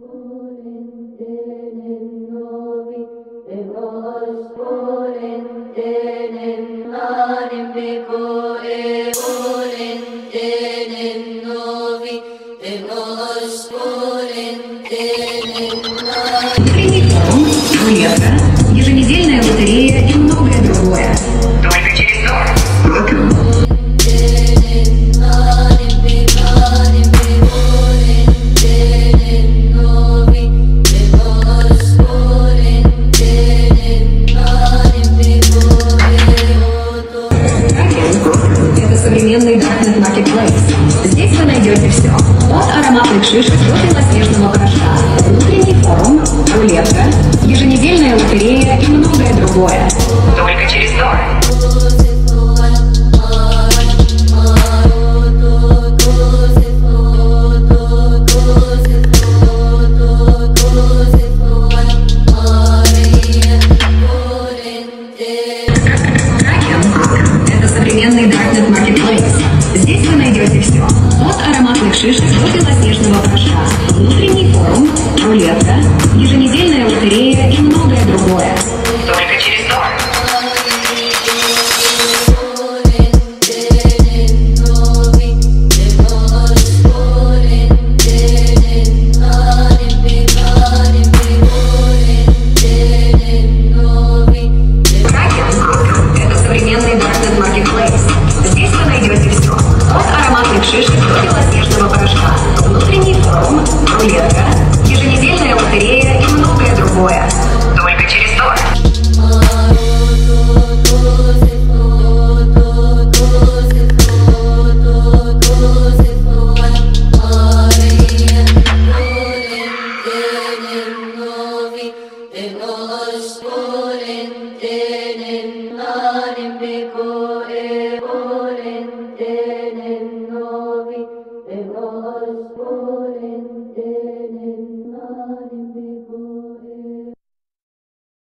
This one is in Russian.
Рулетка, еженедельная лотерея и многое другое. Только через Дор. Это современный Darknet Marketplace. Здесь вы найдете все. От ароматных шишек до белоснежного порошка. Внутренний форум, рулетка, еженедельная лотерея и многое другое. Только через Дор. Это современный Darknet Marketplace. Здесь вы найдете все. От ароматных шишек до белоснежного порошка. Внутренний форум, рулетка, еженедельная лотерея и многое другое. Только через Дор. Это современный Darknet Marketplace. Здесь вы найдете все. От ароматных шишек до белоснежного порошка. Внутренний форум, рулетка, еженедельная лотерея и многое другое. Только через Дор. Te